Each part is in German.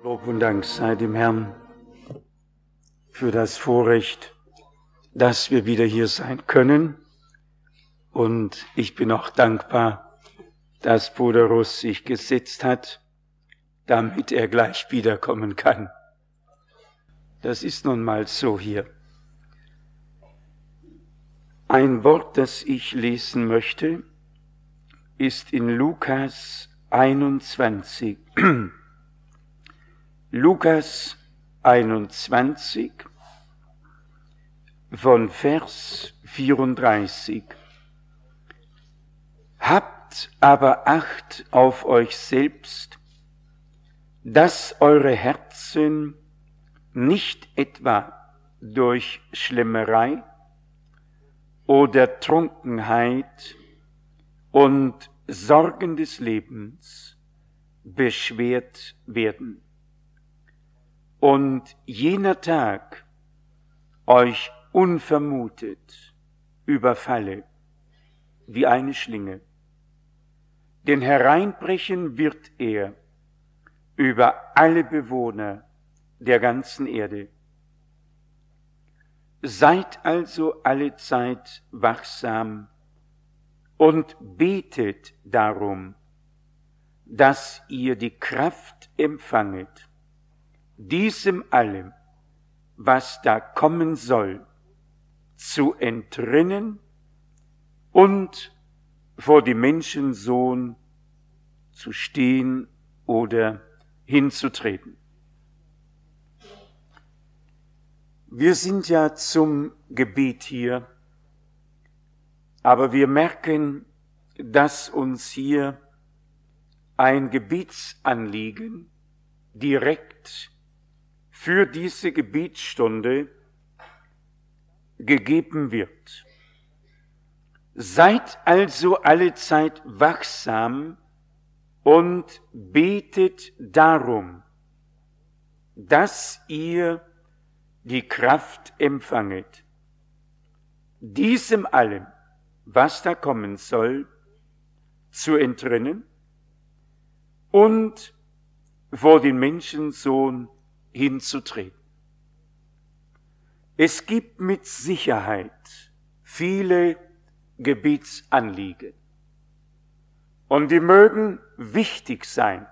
Lob und Dank sei dem Herrn für das Vorrecht, dass wir wieder hier sein können. Und ich bin auch dankbar, dass Bruder Russ sich gesetzt hat, damit er gleich wiederkommen kann. Das ist nun mal so hier. Ein Wort, das ich lesen möchte, ist in Lukas 21. Lukas 21 von Vers 34. Habt aber Acht auf euch selbst, dass eure Herzen nicht etwa durch Schlemmerei oder Trunkenheit und Sorgen des Lebens beschwert werden. Und jener Tag euch unvermutet überfalle wie eine Schlinge. Denn hereinbrechen wird er über alle Bewohner der ganzen Erde. Seid also allezeit wachsam und betet darum, dass ihr die Kraft empfanget, diesem allem, was da kommen soll, zu entrinnen und vor dem Menschensohn zu stehen oder hinzutreten. Wir sind ja zum Gebet hier, aber wir merken, dass uns hier ein Gebetsanliegen direkt für diese Gebetsstunde gegeben wird. Seid also allezeit wachsam und betet darum, dass ihr die Kraft empfanget, diesem allem, was da kommen soll, zu entrinnen und vor den Menschensohn hinzutreten. Es gibt mit Sicherheit viele Gebetsanliegen und die mögen wichtig sein,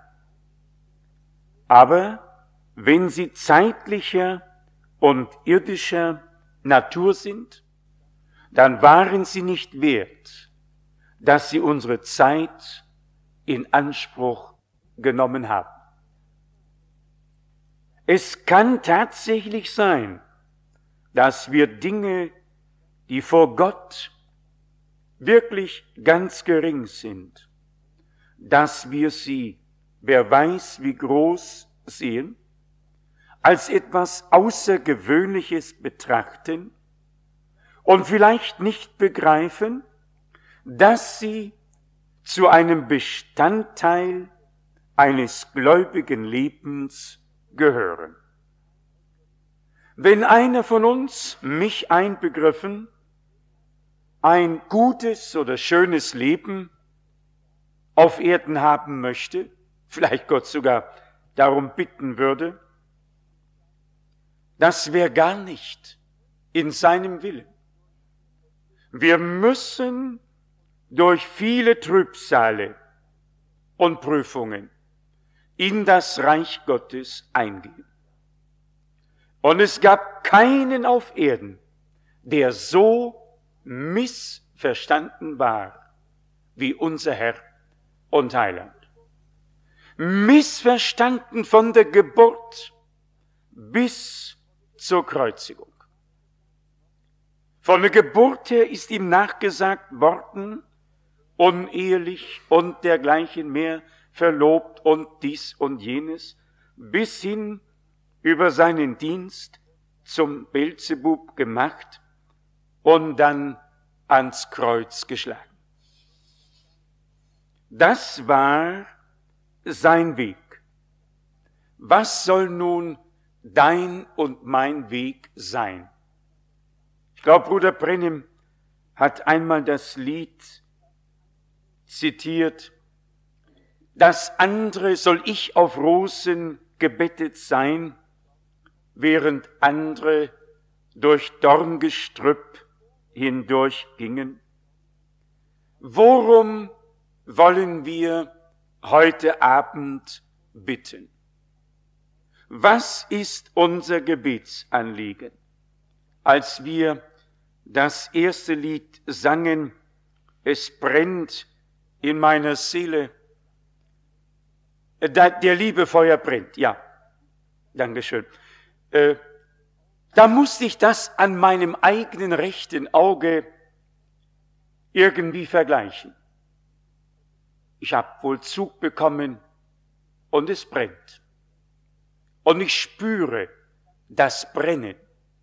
aber wenn sie zeitlicher und irdischer Natur sind, dann waren sie nicht wert, dass sie unsere Zeit in Anspruch genommen haben. Es kann tatsächlich sein, dass wir Dinge, die vor Gott wirklich ganz gering sind, dass wir sie, wer weiß wie groß, sehen, als etwas Außergewöhnliches betrachten und vielleicht nicht begreifen, dass sie zu einem Bestandteil eines gläubigen Lebens gehören. Wenn einer von uns, mich einbegriffen, ein gutes oder schönes Leben auf Erden haben möchte, vielleicht Gott sogar darum bitten würde, das wäre gar nicht in seinem Willen. Wir müssen durch viele Trübsale und Prüfungen in das Reich Gottes eingehen. Und es gab keinen auf Erden, der so missverstanden war wie unser Herr und Heiland. Missverstanden von der Geburt bis zur Kreuzigung. Von der Geburt her ist ihm nachgesagt worden, unehelich und dergleichen mehr, verlobt und dies und jenes, bis hin über seinen Dienst zum Beelzebub gemacht und dann ans Kreuz geschlagen. Das war sein Weg. Was soll nun dein und mein Weg sein? Ich glaube, Bruder Brennim hat einmal das Lied zitiert, das andere soll ich auf Rosen gebettet sein, während andere durch Dorngestrüpp hindurchgingen? Worum wollen wir heute Abend bitten? Was ist unser Gebetsanliegen? Als wir das erste Lied sangen, es brennt in meiner Seele, der Liebe Feuer brennt, ja, Dankeschön. Da musste ich das an meinem eigenen rechten Auge irgendwie vergleichen. Ich habe wohl Zug bekommen und es brennt. Und ich spüre das Brennen.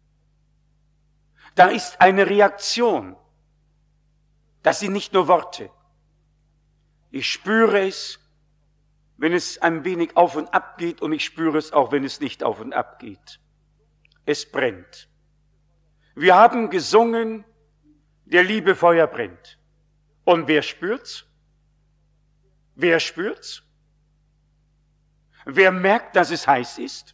Da ist eine Reaktion. Das sind nicht nur Worte. Ich spüre es, wenn es ein wenig auf und ab geht, und ich spüre es auch, wenn es nicht auf und ab geht. Es brennt. Wir haben gesungen, der Liebe Feuer brennt. Und wer spürt's? Wer spürt's? Wer merkt, dass es heiß ist?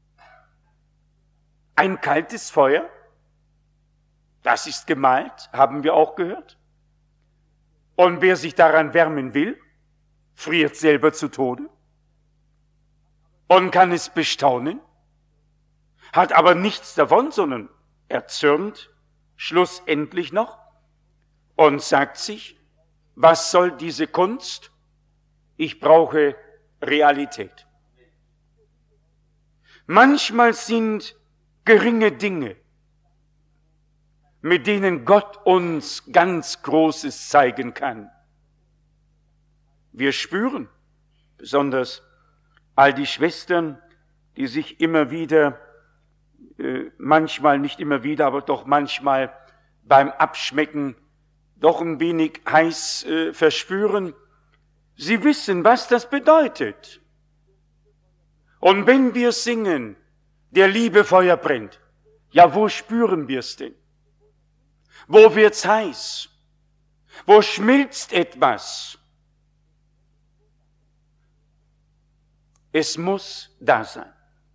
Ein kaltes Feuer? Das ist gemalt, haben wir auch gehört. Und wer sich daran wärmen will, friert selber zu Tode und kann es bestaunen, hat aber nichts davon, sondern erzürnt schlussendlich noch und sagt sich, was soll diese Kunst? Ich brauche Realität. Manchmal sind geringe Dinge, mit denen Gott uns ganz Großes zeigen kann. Wir spüren, besonders all die Schwestern, die sich immer wieder, manchmal nicht immer wieder, aber doch manchmal beim Abschmecken doch ein wenig heiß verspüren. Sie wissen, was das bedeutet. Und wenn wir singen, der Liebe Feuer brennt, ja, wo spüren wir es denn? Wo wird's heiß? Wo schmilzt etwas? Es muss da sein.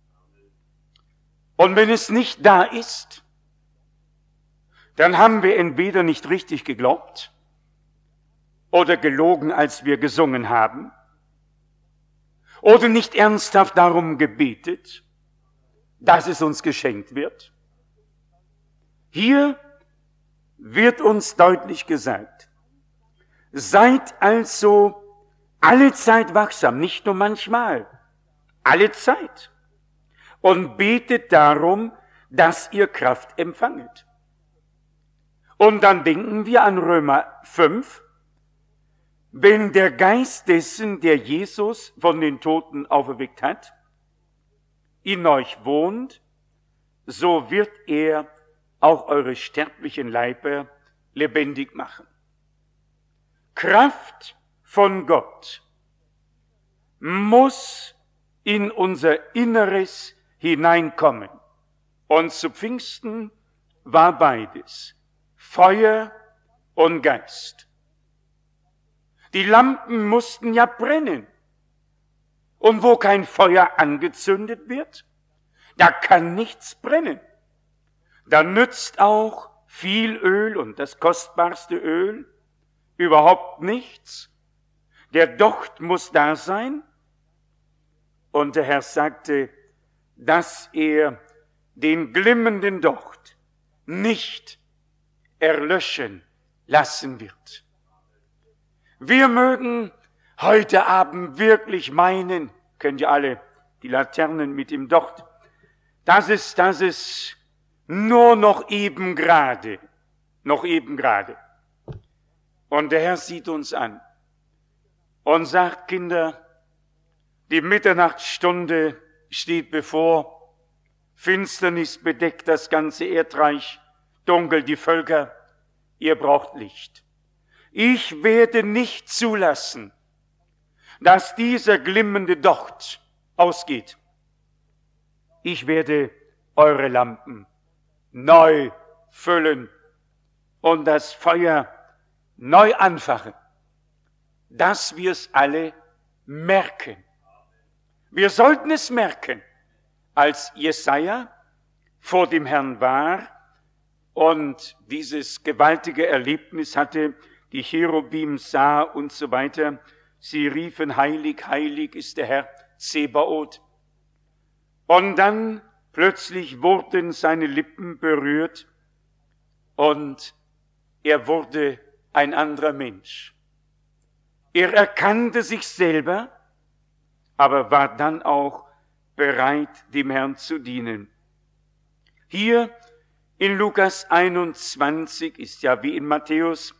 Und wenn es nicht da ist, dann haben wir entweder nicht richtig geglaubt oder gelogen, als wir gesungen haben, oder nicht ernsthaft darum gebetet, dass es uns geschenkt wird. Hier wird uns deutlich gesagt, seid also alle Zeit wachsam, nicht nur manchmal, alle Zeit, und betet darum, dass ihr Kraft empfanget. Und dann denken wir an Römer 5, wenn der Geist dessen, der Jesus von den Toten auferweckt hat, in euch wohnt, so wird er auch eure sterblichen Leiber lebendig machen. Kraft von Gott muss in unser Inneres hineinkommen. Und zu Pfingsten war beides, Feuer und Geist. Die Lampen mussten ja brennen. Und wo kein Feuer angezündet wird, da kann nichts brennen. Da nützt auch viel Öl und das kostbarste Öl überhaupt nichts. Der Docht muss da sein. Und der Herr sagte, dass er den glimmenden Docht nicht erlöschen lassen wird. Wir mögen heute Abend wirklich meinen, könnt ihr alle die Laternen mit dem Docht, dass es nur noch eben gerade. Und der Herr sieht uns an und sagt, Kinder, die Mitternachtsstunde steht bevor, Finsternis bedeckt das ganze Erdreich, dunkel die Völker, ihr braucht Licht. Ich werde nicht zulassen, dass dieser glimmende Docht ausgeht. Ich werde eure Lampen neu füllen und das Feuer neu anfachen, dass wir es alle merken. Wir sollten es merken, als Jesaja vor dem Herrn war und dieses gewaltige Erlebnis hatte, die Cherubim sah und so weiter. Sie riefen, heilig, heilig ist der Herr Zebaoth. Und dann plötzlich wurden seine Lippen berührt und er wurde ein anderer Mensch. Er erkannte sich selber, aber war dann auch bereit, dem Herrn zu dienen. Hier in Lukas 21 ist ja wie in Matthäus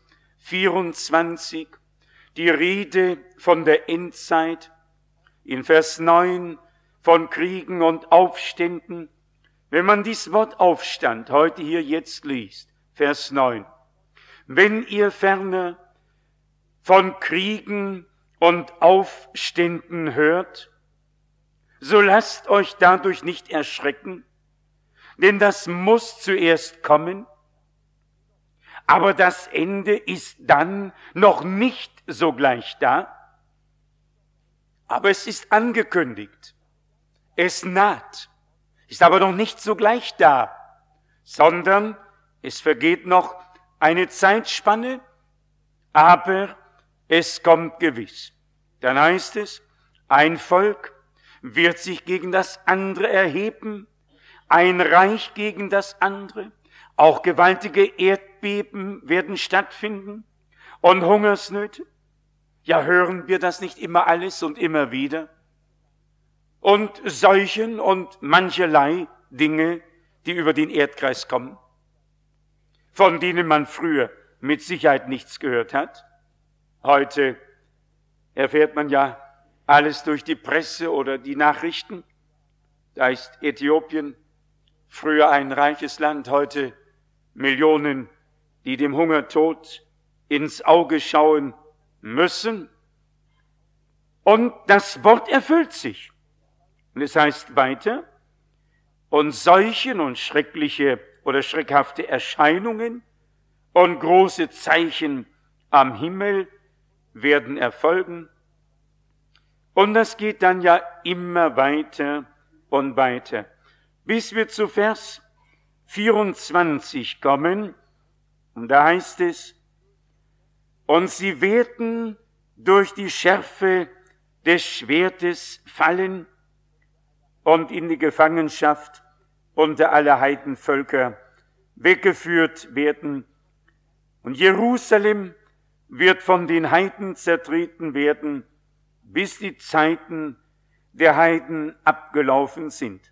24 die Rede von der Endzeit, in Vers 9 von Kriegen und Aufständen. Wenn man dies Wort Aufstand heute hier jetzt liest, Vers 9, wenn ihr ferner von Kriegen und Aufständen hört, so lasst euch dadurch nicht erschrecken, denn das muss zuerst kommen, aber das Ende ist dann noch nicht sogleich da, aber es ist angekündigt, es naht, ist aber noch nicht sogleich da, sondern es vergeht noch eine Zeitspanne, aber es kommt gewiss. Dann heißt es, ein Volk wird sich gegen das andere erheben, ein Reich gegen das andere, auch gewaltige Erdbeben werden stattfinden und Hungersnöte. Ja, hören wir das nicht immer alles und immer wieder? Und Seuchen und mancherlei Dinge, die über den Erdkreis kommen, von denen man früher mit Sicherheit nichts gehört hat. Heute erfährt man ja alles durch die Presse oder die Nachrichten. Da ist Äthiopien, früher ein reiches Land, heute Millionen, die dem Hungertod ins Auge schauen müssen. Und das Wort erfüllt sich. Und es heißt weiter, und Seuchen und schreckliche oder schreckhafte Erscheinungen und große Zeichen am Himmel werden erfolgen. Und das geht dann ja immer weiter und weiter, bis wir zu Vers 24 kommen. Und da heißt es, und sie werden durch die Schärfe des Schwertes fallen und in die Gefangenschaft unter alle Heidenvölker weggeführt werden. Und Jerusalem wird von den Heiden zertreten werden, bis die Zeiten der Heiden abgelaufen sind.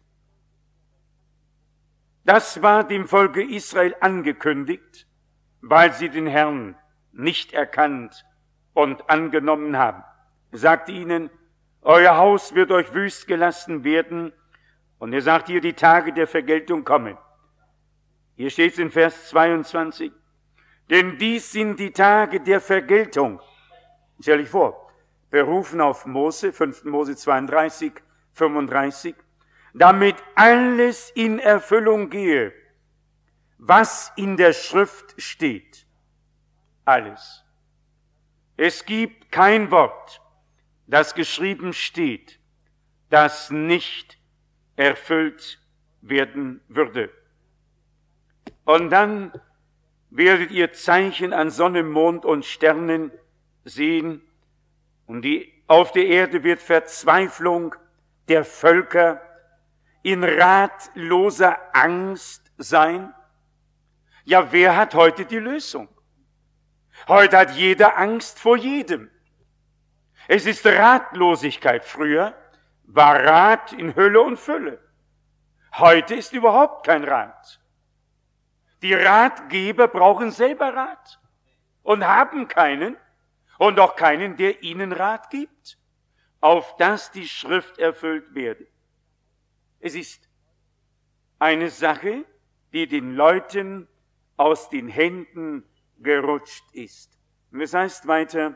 Das war dem Volke Israel angekündigt, weil sie den Herrn nicht erkannt und angenommen haben. Er sagte ihnen, euer Haus wird euch wüst gelassen werden. Und er sagt hier, die Tage der Vergeltung kommen. Hier steht es in Vers 22. Denn dies sind die Tage der Vergeltung. Stell dich vor, berufen auf Mose, 5. Mose 32, 35, damit alles in Erfüllung gehe, was in der Schrift steht. Alles. Es gibt kein Wort, das geschrieben steht, das nicht erfüllt werden würde. Und dann werdet ihr Zeichen an Sonne, Mond und Sternen sehen, und auf der Erde wird Verzweiflung der Völker in ratloser Angst sein. Ja, wer hat heute die Lösung? Heute hat jeder Angst vor jedem. Es ist Ratlosigkeit. Früher war Rat in Hülle und Fülle. Heute ist überhaupt kein Rat. Die Ratgeber brauchen selber Rat und haben keinen und auch keinen, der ihnen Rat gibt, auf dass die Schrift erfüllt werde. Es ist eine Sache, die den Leuten aus den Händen gerutscht ist. Und es heißt weiter,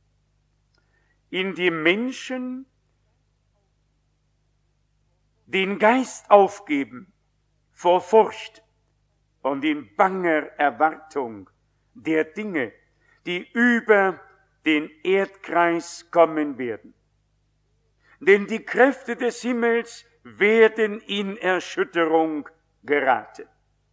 in dem Menschen den Geist aufgeben vor Furcht und in banger Erwartung der Dinge, die über den Erdkreis kommen werden. denn die Kräfte des Himmels werden in Erschütterung geraten.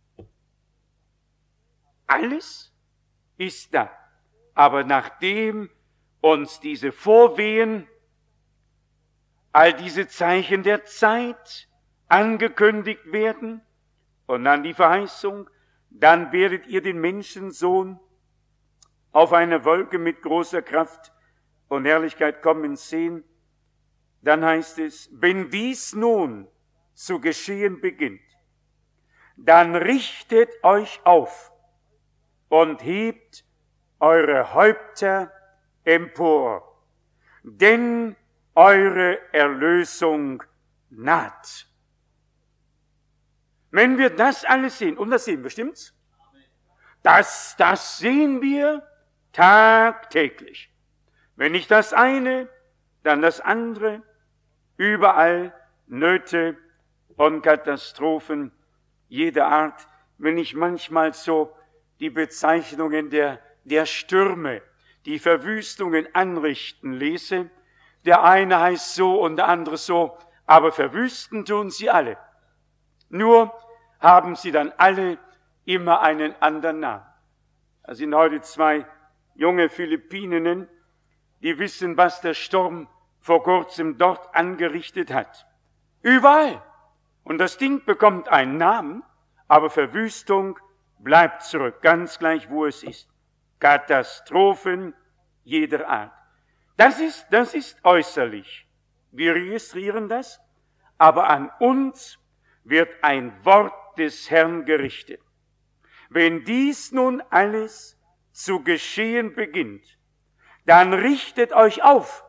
Alles ist da. Aber nachdem uns diese Vorwehen, all diese Zeichen der Zeit angekündigt werden und dann die Verheißung, dann werdet ihr den Menschensohn auf einer Wolke mit großer Kraft und Herrlichkeit kommen sehen, dann heißt es, wenn dies nun zu geschehen beginnt, dann richtet euch auf und hebt eure Häupter empor, denn eure Erlösung naht. Wenn wir das alles sehen, und das sehen wir, stimmt's? Das sehen wir tagtäglich. Wenn nicht das eine, dann das andere. Überall Nöte und Katastrophen jeder Art. Wenn ich manchmal so die Bezeichnungen der Stürme, die Verwüstungen anrichten lese, der eine heißt so und der andere so, aber verwüsten tun sie alle. Nur haben sie dann alle immer einen anderen Namen. Da sind heute 2 junge Philippininnen, die wissen, was der Sturm vor kurzem dort angerichtet hat. Überall. Und das Ding bekommt einen Namen, aber Verwüstung bleibt zurück, ganz gleich, wo es ist. Katastrophen jeder Art. Das ist äußerlich. Wir registrieren das, aber an uns wird ein Wort des Herrn gerichtet. Wenn dies nun alles zu geschehen beginnt, dann richtet euch auf.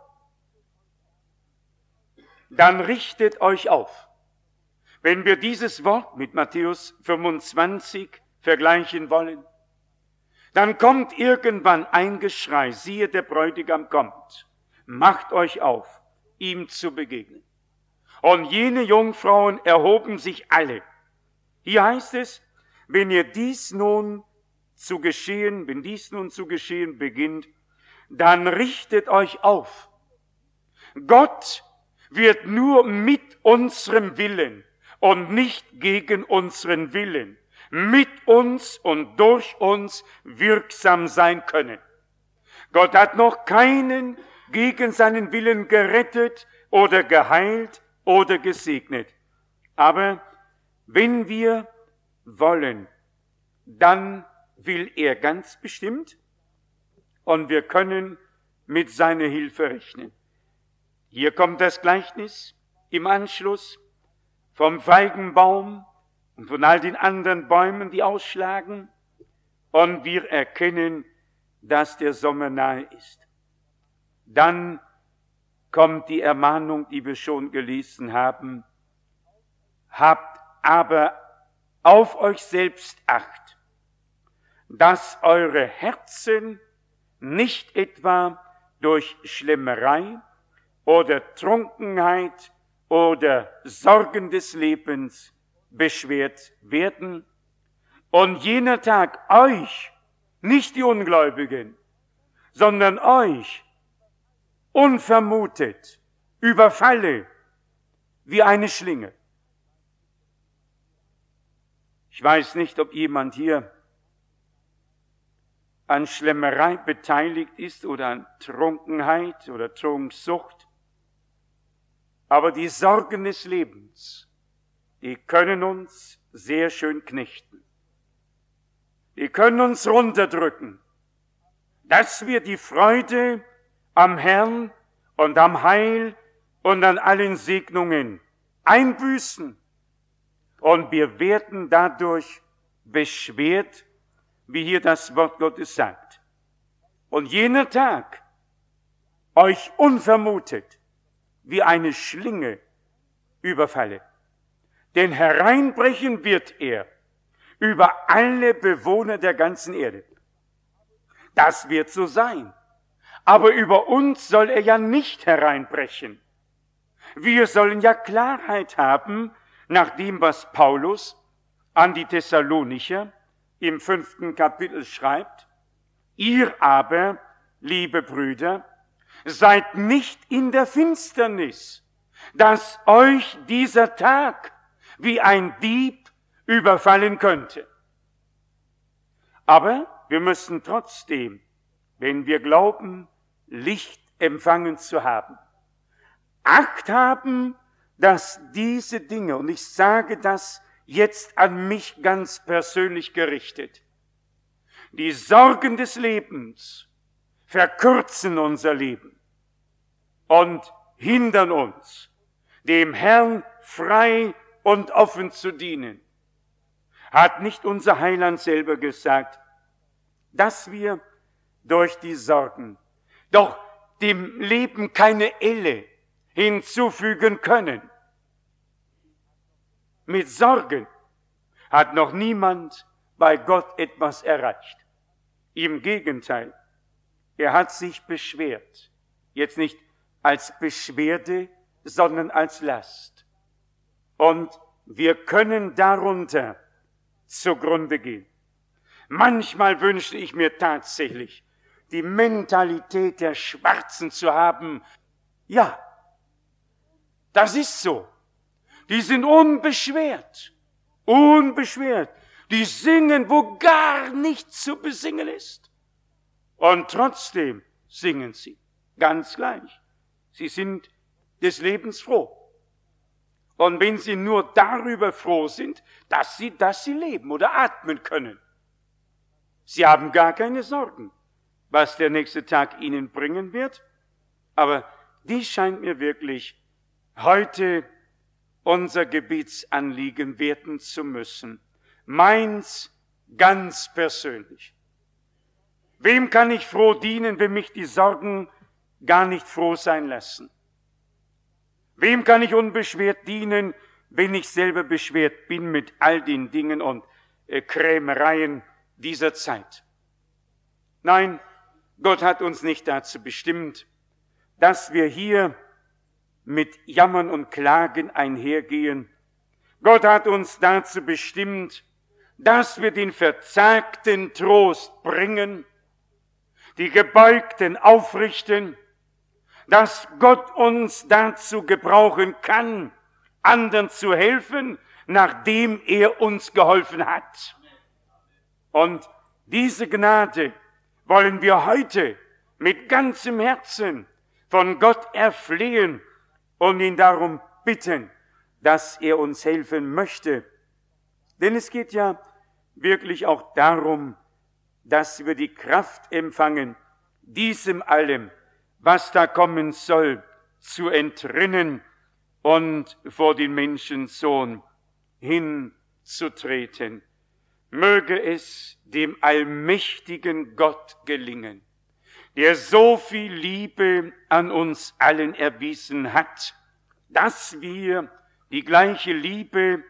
Dann richtet euch auf. Wenn wir dieses Wort mit Matthäus 25 vergleichen wollen, dann kommt irgendwann ein Geschrei, siehe, der Bräutigam kommt, macht euch auf, ihm zu begegnen. Und jene Jungfrauen erhoben sich alle. Hier heißt es, wenn dies nun zu geschehen beginnt, dann richtet euch auf. Gott wird nur mit unserem Willen und nicht gegen unseren Willen mit uns und durch uns wirksam sein können. Gott hat noch keinen gegen seinen Willen gerettet oder geheilt oder gesegnet. Aber wenn wir wollen, dann will er ganz bestimmt und wir können mit seiner Hilfe rechnen. Hier kommt das Gleichnis im Anschluss vom Feigenbaum und von all den anderen Bäumen, die ausschlagen, und wir erkennen, dass der Sommer nahe ist. Dann kommt die Ermahnung, die wir schon gelesen haben. Habt aber auf euch selbst Acht, dass eure Herzen nicht etwa durch Schlemmerei oder Trunkenheit oder Sorgen des Lebens beschwert werden und jener Tag euch, nicht die Ungläubigen, sondern euch unvermutet überfalle wie eine Schlinge. Ich weiß nicht, ob jemand hier an Schlemmerei beteiligt ist oder an Trunkenheit oder Trunksucht. Aber die Sorgen des Lebens, die können uns sehr schön knechten. Die können uns runterdrücken, dass wir die Freude am Herrn und am Heil und an allen Segnungen einbüßen. Und wir werden dadurch beschwert, wie hier das Wort Gottes sagt. Und jener Tag euch unvermutet wie eine Schlinge überfalle. Denn hereinbrechen wird er über alle Bewohner der ganzen Erde. Das wird so sein. Aber über uns soll er ja nicht hereinbrechen. Wir sollen ja Klarheit haben, nach dem, was Paulus an die Thessalonicher im 5. Kapitel schreibt. Ihr aber, liebe Brüder, seid nicht in der Finsternis dass euch dieser Tag wie ein Dieb überfallen könnte. Aber wir müssen trotzdem, wenn wir glauben, Licht empfangen zu haben, Acht haben, dass diese Dinge, und ich sage das jetzt an mich ganz persönlich gerichtet, die Sorgen des Lebens verkürzen unser Leben und hindern uns, dem Herrn frei und offen zu dienen. Hat nicht unser Heiland selber gesagt, dass wir durch die Sorgen doch dem Leben keine Elle hinzufügen können? Mit Sorgen hat noch niemand bei Gott etwas erreicht. Im Gegenteil, er hat sich beschwert. Jetzt nicht als Beschwerde, sondern als Last. Und wir können darunter zugrunde gehen. Manchmal wünschte ich mir tatsächlich, die Mentalität der Schwarzen zu haben. Ja, das ist so. Die sind unbeschwert. Unbeschwert. Die singen, wo gar nichts zu besingen ist. Und trotzdem singen sie. Ganz gleich. Sie sind des Lebens froh. Und wenn sie nur darüber froh sind, dass sie leben oder atmen können. Sie haben gar keine Sorgen, was der nächste Tag ihnen bringen wird. Aber dies scheint mir wirklich heute unser Gebetsanliegen werden zu müssen. Meins ganz persönlich. Wem kann ich froh dienen, wenn mich die Sorgen gar nicht froh sein lassen? Wem kann ich unbeschwert dienen, wenn ich selber beschwert bin mit all den Dingen und Krämereien dieser Zeit? Nein, Gott hat uns nicht dazu bestimmt, dass wir hier mit Jammern und Klagen einhergehen. Gott hat uns dazu bestimmt, dass wir den Verzagten Trost bringen, die Gebeugten aufrichten, dass Gott uns dazu gebrauchen kann, anderen zu helfen, nachdem er uns geholfen hat. Und diese Gnade wollen wir heute mit ganzem Herzen von Gott erflehen und ihn darum bitten, dass er uns helfen möchte. Denn es geht ja wirklich auch darum, dass wir die Kraft empfangen, diesem allem, was da kommen soll, zu entrinnen und vor den Menschensohn hinzutreten. Möge es dem allmächtigen Gott gelingen, der so viel Liebe an uns allen erwiesen hat, dass wir die gleiche Liebe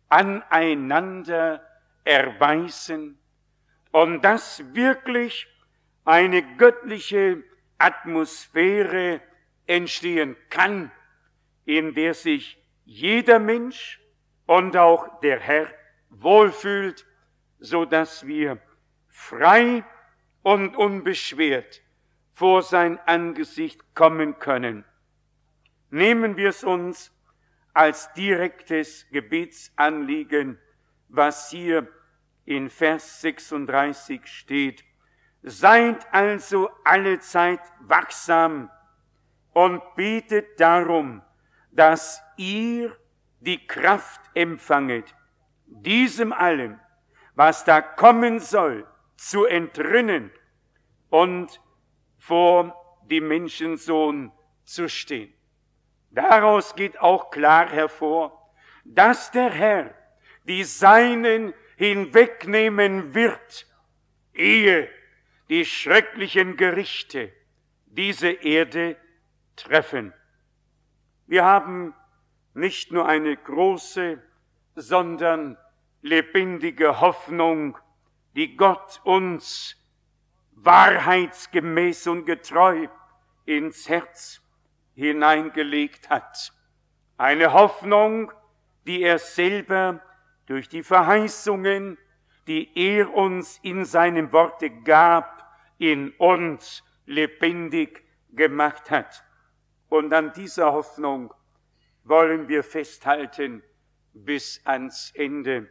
aneinander erweisen und dass wirklich eine göttliche Atmosphäre entstehen kann, in der sich jeder Mensch und auch der Herr wohlfühlt, so dass wir frei und unbeschwert vor sein Angesicht kommen können. Nehmen wir es uns als direktes Gebetsanliegen, was hier in Vers 36 steht. Seid also allezeit wachsam und betet darum, dass ihr die Kraft empfanget, diesem allem, was da kommen soll, zu entrinnen und vor dem Menschensohn zu stehen. Daraus geht auch klar hervor, dass der Herr die Seinen hinwegnehmen wird, ehe die schrecklichen Gerichte diese Erde treffen. Wir haben nicht nur eine große, sondern lebendige Hoffnung, die Gott uns wahrheitsgemäß und getreu ins Herz hineingelegt hat. Eine Hoffnung, die er selber durch die Verheißungen, die er uns in seinem Worte gab, in uns lebendig gemacht hat. Und an dieser Hoffnung wollen wir festhalten bis ans Ende.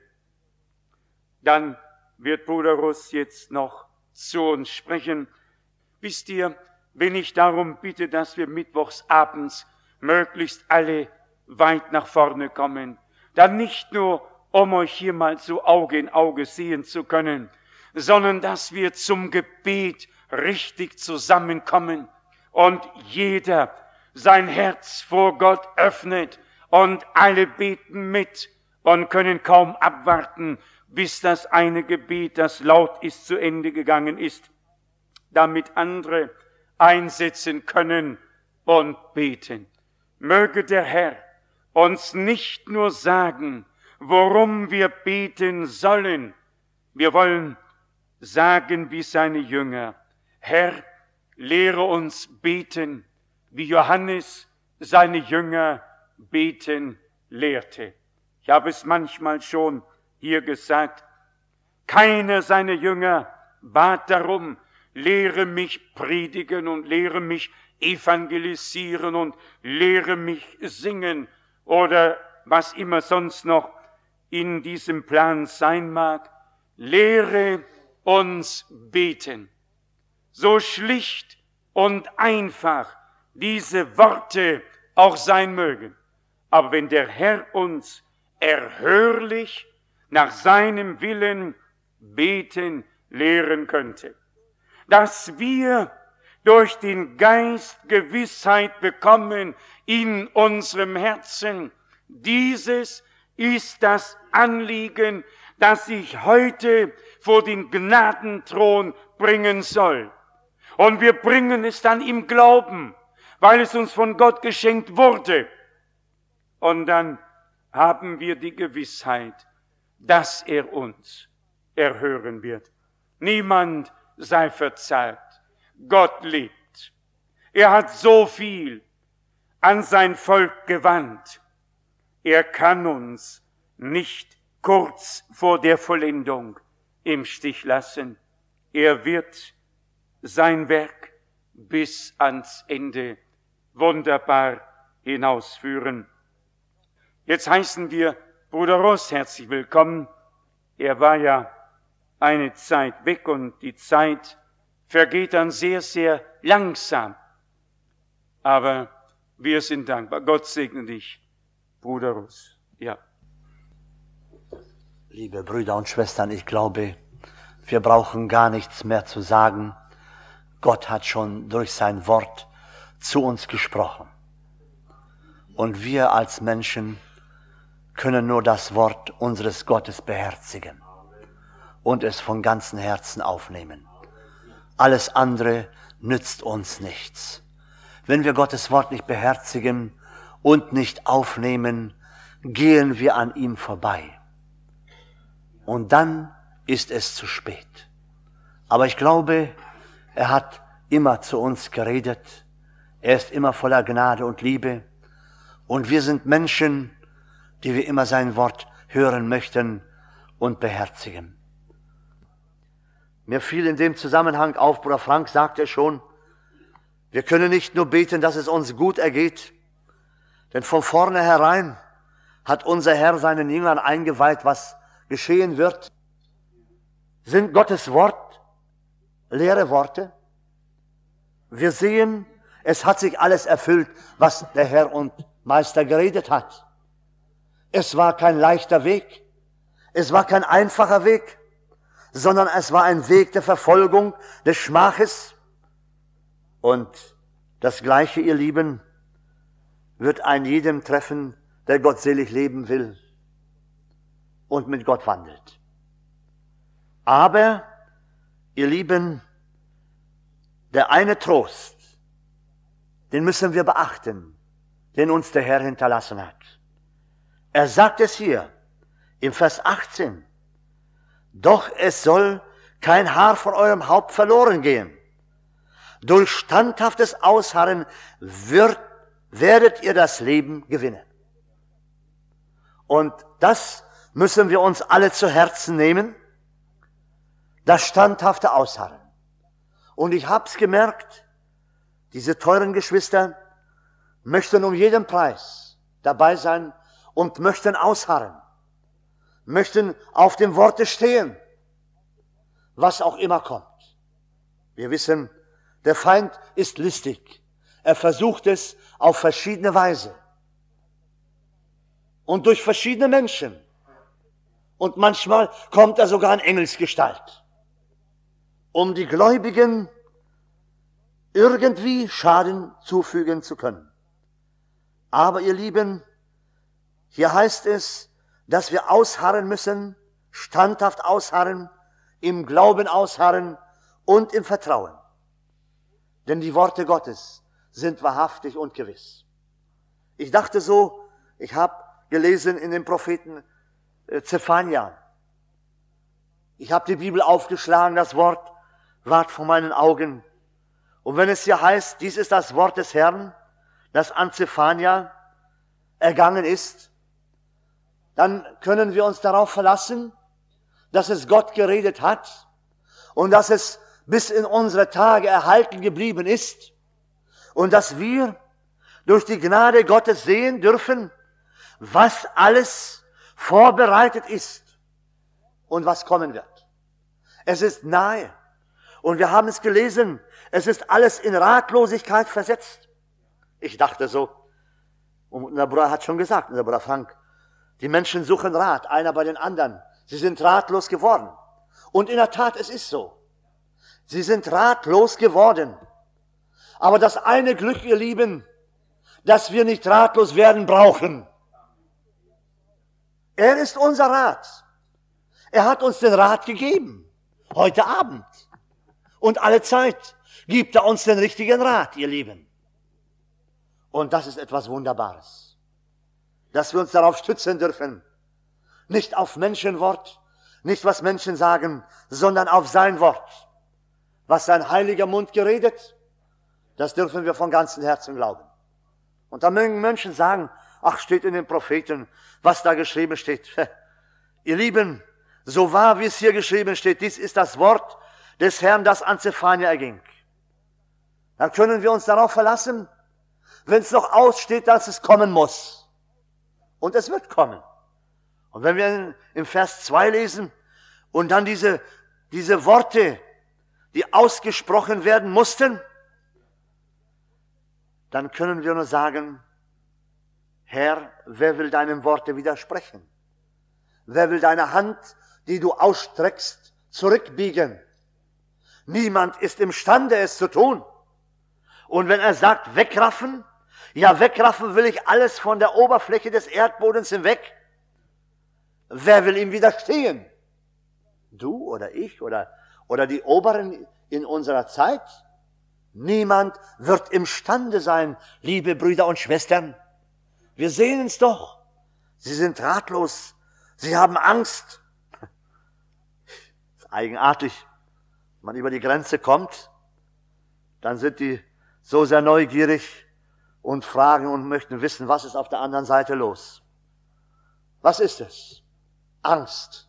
Dann wird Bruder Russ jetzt noch zu uns sprechen. Wisst ihr, wenn ich darum bitte, dass wir mittwochs abends möglichst alle weit nach vorne kommen, dann nicht nur, um euch hier mal so Auge in Auge sehen zu können, sondern dass wir zum Gebet richtig zusammenkommen und jeder sein Herz vor Gott öffnet und alle beten mit und können kaum abwarten, bis das eine Gebet, das laut ist, zu Ende gegangen ist, damit andere einsetzen können und beten. Möge der Herr uns nicht nur sagen, worum wir beten sollen. Wir wollen sagen wie seine Jünger, Herr, lehre uns beten, wie Johannes seine Jünger beten lehrte. Ich habe es manchmal schon hier gesagt, keiner seiner Jünger bat darum, lehre mich predigen und lehre mich evangelisieren und lehre mich singen oder was immer sonst noch in diesem Plan sein mag. Lehre uns beten. So schlicht und einfach diese Worte auch sein mögen. Aber wenn der Herr uns erhörlich nach seinem Willen beten lehren könnte, dass wir durch den Geist Gewissheit bekommen in unserem Herzen, dieses ist das Anliegen, das ich heute vor den Gnadenthron bringen soll. Und wir bringen es dann im Glauben, weil es uns von Gott geschenkt wurde. Und dann haben wir die Gewissheit, dass er uns erhören wird. Niemand sei verzagt. Gott lebt. Er hat so viel an sein Volk gewandt. Er kann uns nicht kurz vor der Vollendung im Stich lassen. Er wird sein Werk bis ans Ende wunderbar hinausführen. Jetzt heißen wir Bruder Ross herzlich willkommen. Er war ja eine Zeit weg und die Zeit vergeht dann sehr, sehr langsam. Aber wir sind dankbar. Gott segne dich, Bruder Ross. Ja. Liebe Brüder und Schwestern, ich glaube, wir brauchen gar nichts mehr zu sagen. Gott hat schon durch sein Wort zu uns gesprochen. Und wir als Menschen können nur das Wort unseres Gottes beherzigen und es von ganzem Herzen aufnehmen. Alles andere nützt uns nichts. Wenn wir Gottes Wort nicht beherzigen und nicht aufnehmen, gehen wir an ihm vorbei. Und dann ist es zu spät. Aber ich glaube, er hat immer zu uns geredet. Er ist immer voller Gnade und Liebe. Und wir sind Menschen, die wir immer sein Wort hören möchten und beherzigen. Mir fiel in dem Zusammenhang auf, Bruder Frank sagte schon, wir können nicht nur beten, dass es uns gut ergeht, denn von vornherein hat unser Herr seinen Jüngern eingeweiht, was geschehen wird. Sind Gottes Wort leere Worte? Wir sehen, es hat sich alles erfüllt, was der Herr und Meister geredet hat. Es war kein leichter Weg, es war kein einfacher Weg, sondern es war ein Weg der Verfolgung, des Schmaches. Und das Gleiche, ihr Lieben, wird ein jedem treffen, der gottselig leben will und mit Gott wandelt. Aber, ihr Lieben, der eine Trost, den müssen wir beachten, den uns der Herr hinterlassen hat. Er sagt es hier im Vers 18, doch es soll kein Haar von eurem Haupt verloren gehen. Durch standhaftes Ausharren werdet ihr das Leben gewinnen. Und das müssen wir uns alle zu Herzen nehmen, das standhafte Ausharren. Und ich hab's gemerkt, diese teuren Geschwister möchten um jeden Preis dabei sein und möchten ausharren, möchten auf dem Worte stehen, was auch immer kommt. Wir wissen, der Feind ist listig. Er versucht es auf verschiedene Weise und durch verschiedene Menschen. Und manchmal kommt er sogar in Engelsgestalt, um die Gläubigen irgendwie Schaden zufügen zu können. Aber ihr Lieben, hier heißt es, dass wir ausharren müssen, standhaft ausharren, im Glauben ausharren und im Vertrauen. Denn die Worte Gottes sind wahrhaftig und gewiss. Ich dachte so, ich habe gelesen in dem Propheten Zephania. Ich habe die Bibel aufgeschlagen, das Wort ward vor meinen Augen. Und wenn es hier heißt, dies ist das Wort des Herrn, das an Zephania ergangen ist, dann können wir uns darauf verlassen, dass es Gott geredet hat und dass es bis in unsere Tage erhalten geblieben ist und dass wir durch die Gnade Gottes sehen dürfen, was alles vorbereitet ist und was kommen wird. Es ist nahe. Und wir haben es gelesen, es ist alles in Ratlosigkeit versetzt. Ich dachte so, und der Bruder hat schon gesagt, der Bruder Frank, die Menschen suchen Rat, einer bei den anderen. Sie sind ratlos geworden. Und in der Tat, es ist so. Sie sind ratlos geworden. Aber das eine Glück, ihr Lieben, dass wir nicht ratlos werden brauchen. Er ist unser Rat. Er hat uns den Rat gegeben. Heute Abend. Und alle Zeit gibt er uns den richtigen Rat, ihr Lieben. Und das ist etwas Wunderbares. Dass wir uns darauf stützen dürfen. Nicht auf Menschenwort, nicht was Menschen sagen, sondern auf sein Wort. Was sein heiliger Mund geredet, das dürfen wir von ganzem Herzen glauben. Und da mögen Menschen sagen, ach, steht in den Propheten, was da geschrieben steht. Ihr Lieben, so wahr wie es hier geschrieben steht, dies ist das Wort des Herrn, das an Zephania erging. Dann können wir uns darauf verlassen, wenn es noch aussteht, dass es kommen muss. Und es wird kommen. Und wenn wir im Vers 2 lesen und dann diese Worte, die ausgesprochen werden mussten, dann können wir nur sagen, Herr, wer will deinem Worte widersprechen? Wer will deine Hand, die du ausstreckst, zurückbiegen? Niemand ist imstande, es zu tun. Und wenn er sagt, wegraffen, ja, wegraffen will ich alles von der Oberfläche des Erdbodens hinweg. Wer will ihm widerstehen? Du oder ich oder die Oberen in unserer Zeit? Niemand wird imstande sein, liebe Brüder und Schwestern. Wir sehen es doch. Sie sind ratlos. Sie haben Angst. Das ist eigenartig. Wenn man über die Grenze kommt, dann sind die so sehr neugierig und fragen und möchten wissen, was ist auf der anderen Seite los. Was ist es? Angst.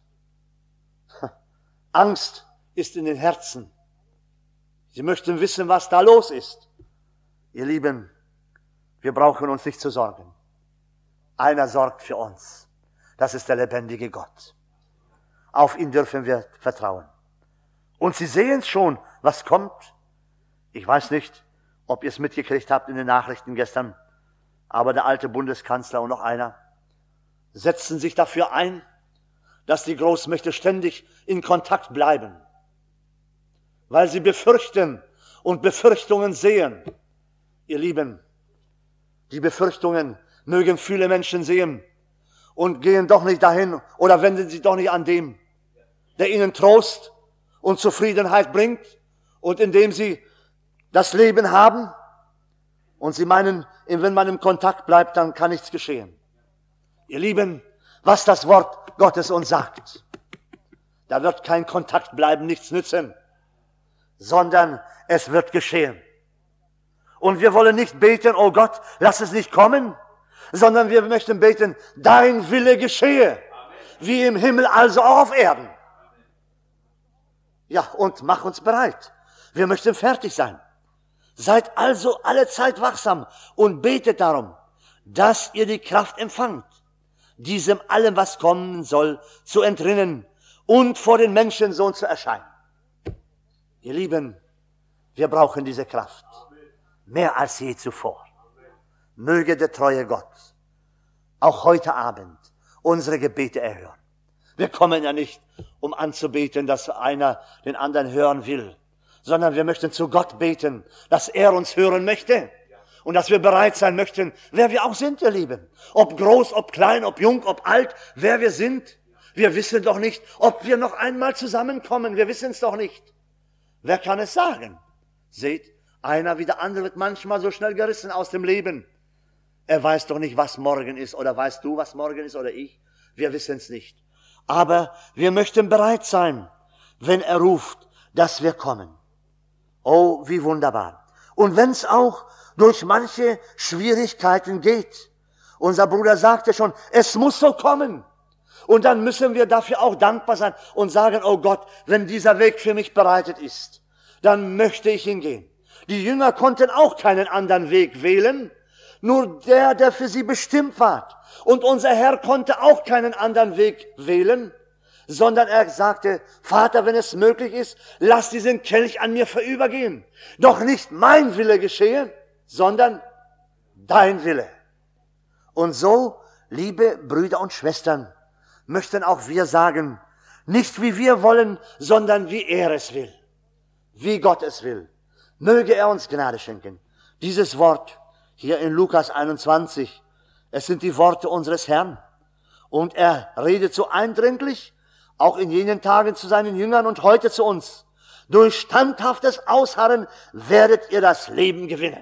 Angst ist in den Herzen. Sie möchten wissen, was da los ist. Ihr Lieben, wir brauchen uns nicht zu sorgen. Einer sorgt für uns. Das ist der lebendige Gott. Auf ihn dürfen wir vertrauen. Und Sie sehen schon, was kommt. Ich weiß nicht, ob ihr es mitgekriegt habt in den Nachrichten gestern, aber der alte Bundeskanzler und noch einer setzen sich dafür ein, dass die Großmächte ständig in Kontakt bleiben, weil sie befürchten und Befürchtungen sehen. Ihr Lieben, die Befürchtungen mögen viele Menschen sehen und gehen doch nicht dahin oder wenden sich doch nicht an dem, der ihnen Trost und Zufriedenheit bringt und indem sie das Leben haben und sie meinen, wenn man im Kontakt bleibt, dann kann nichts geschehen. Ihr Lieben, was das Wort Gottes uns sagt, da wird kein Kontakt bleiben, nichts nützen, sondern es wird geschehen. Und wir wollen nicht beten, oh Gott, lass es nicht kommen, sondern wir möchten beten, dein Wille geschehe, wie im Himmel, also auch auf Erden. Ja, und mach uns bereit. Wir möchten fertig sein. Seid also alle Zeit wachsam und betet darum, dass ihr die Kraft empfangt, diesem allem, was kommen soll, zu entrinnen und vor den Menschensohn zu erscheinen. Ihr Lieben, wir brauchen diese Kraft, mehr als je zuvor. Möge der treue Gott auch heute Abend unsere Gebete erhören. Wir kommen ja nicht, um anzubeten, dass einer den anderen hören will, sondern wir möchten zu Gott beten, dass er uns hören möchte und dass wir bereit sein möchten, wer wir auch sind, ihr Lieben. Ob groß, ob klein, ob jung, ob alt, wer wir sind. Wir wissen doch nicht, ob wir noch einmal zusammenkommen. Wir wissen es doch nicht. Wer kann es sagen? Seht, einer wie der andere wird manchmal so schnell gerissen aus dem Leben. Er weiß doch nicht, was morgen ist. Oder weißt du, was morgen ist, oder ich? Wir wissen es nicht. Aber wir möchten bereit sein, wenn er ruft, dass wir kommen. Oh, wie wunderbar. Und wenn es auch durch manche Schwierigkeiten geht. Unser Bruder sagte schon, es muss so kommen. Und dann müssen wir dafür auch dankbar sein und sagen, oh Gott, wenn dieser Weg für mich bereitet ist, dann möchte ich ihn gehen. Die Jünger konnten auch keinen anderen Weg wählen, nur der für sie bestimmt war. Und unser Herr konnte auch keinen anderen Weg wählen, sondern er sagte, Vater, wenn es möglich ist, lass diesen Kelch an mir vorübergehen. Doch nicht mein Wille geschehe, sondern dein Wille. Und so, liebe Brüder und Schwestern, möchten auch wir sagen, nicht wie wir wollen, sondern wie er es will, wie Gott es will. Möge er uns Gnade schenken. Dieses Wort hier in Lukas 21, es sind die Worte unseres Herrn. Und er redet so eindringlich, auch in jenen Tagen zu seinen Jüngern und heute zu uns. Durch standhaftes Ausharren werdet ihr das Leben gewinnen.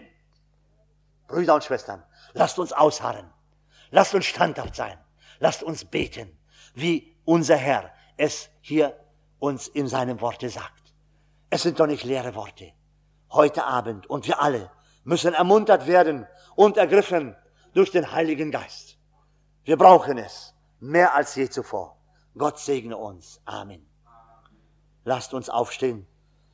Brüder und Schwestern, lasst uns ausharren. Lasst uns standhaft sein. Lasst uns beten, wie unser Herr es hier uns in seinem Worte sagt. Es sind doch nicht leere Worte. Heute Abend und wir alle müssen ermuntert werden und ergriffen durch den Heiligen Geist. Wir brauchen es mehr als je zuvor. Gott segne uns. Amen. Lasst uns aufstehen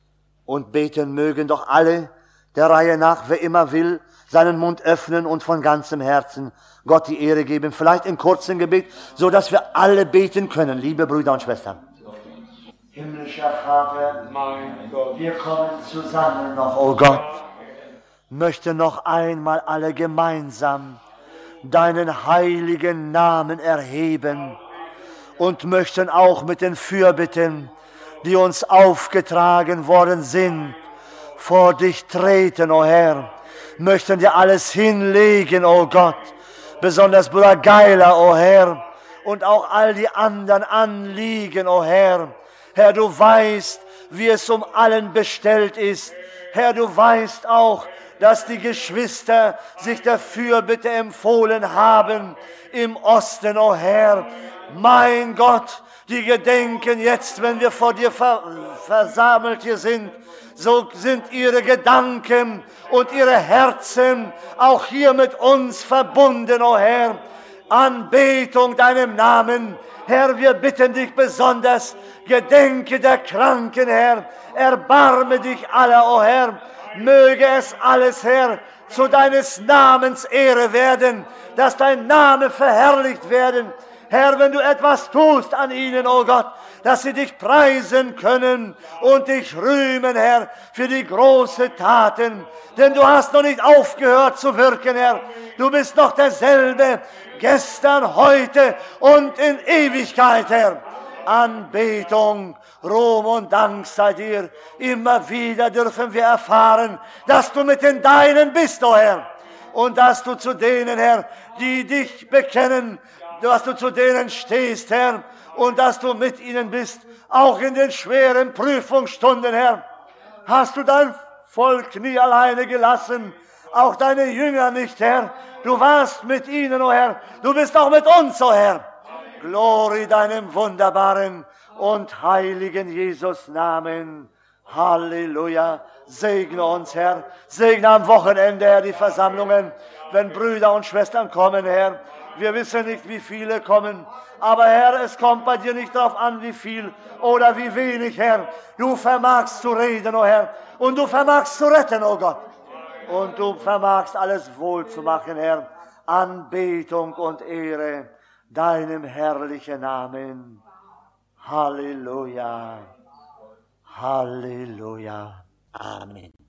und beten, mögen doch alle der Reihe nach, wer immer will, seinen Mund öffnen und von ganzem Herzen Gott die Ehre geben. Vielleicht in kurzem Gebet, so dass wir alle beten können, liebe Brüder und Schwestern. Himmlischer Vater, mein Gott, wir kommen zusammen noch, oh Gott, möchten noch einmal alle gemeinsam deinen heiligen Namen erheben und möchten auch mit den Fürbitten, die uns aufgetragen worden sind, vor dich treten, o Herr, möchten dir alles hinlegen, o Gott, besonders Bruder Geiler, o Herr, und auch all die anderen Anliegen, o Herr. Herr, du weißt, wie es um allen bestellt ist. Herr, du weißt auch, dass die Geschwister sich der Fürbitte empfohlen haben im Osten, o Herr. Mein Gott, die gedenken jetzt, wenn wir vor dir versammelt hier sind, so sind ihre Gedanken und ihre Herzen auch hier mit uns verbunden, o Herr. Anbetung deinem Namen. Herr, wir bitten dich besonders, gedenke der Kranken, Herr. Erbarme dich aller, o Herr. Möge es alles, Herr, zu deines Namens Ehre werden, dass dein Name verherrlicht werden. Herr, wenn du etwas tust an ihnen, o Gott, dass sie dich preisen können und dich rühmen, Herr, für die großen Taten. Denn du hast noch nicht aufgehört zu wirken, Herr. Du bist noch derselbe, gestern, heute und in Ewigkeit, Herr. Anbetung, Ruhm und Dank sei dir. Immer wieder dürfen wir erfahren, dass du mit den Deinen bist, o Herr. Und dass du zu denen, Herr, die dich bekennen, dass du zu denen stehst, Herr, und dass du mit ihnen bist, auch in den schweren Prüfungsstunden, Herr. Hast du dein Volk nie alleine gelassen, auch deine Jünger nicht, Herr. Du warst mit ihnen, o Herr. Du bist auch mit uns, o Herr. Glory deinem wunderbaren und heiligen Jesus Namen. Halleluja. Segne uns, Herr. Segne am Wochenende, Herr, die Versammlungen, wenn Brüder und Schwestern kommen, Herr. Wir wissen nicht, wie viele kommen, aber Herr, es kommt bei dir nicht darauf an, wie viel oder wie wenig, Herr. Du vermagst zu reden, o Herr, und du vermagst zu retten, o Gott. Und du vermagst alles wohl zu machen, Herr. Anbetung und Ehre deinem herrlichen Namen. Halleluja. Halleluja. Amen.